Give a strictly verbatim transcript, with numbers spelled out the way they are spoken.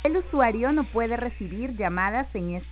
El usuario no puede recibir llamadas en este